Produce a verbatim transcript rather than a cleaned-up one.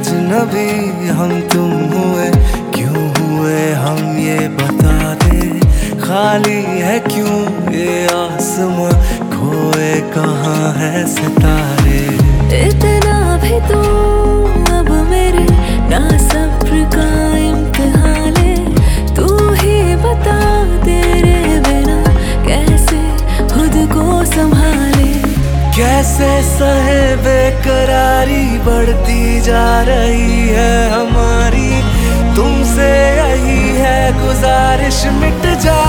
अजनबी हम तुम हुए, क्यों हुए हम ये बता दे। खाली है क्यों ये आसमां, खोए कहाँ है सितारे। इतना भी तो अब मेरे ना सब्र का इम्तिहान ले। तू ही बता तेरे बिना कैसे खुद को संभाले। कैसे सहे बेकरारी बढ़ती जा रही है हमारी, तुमसे यही है गुजारिश मिट जा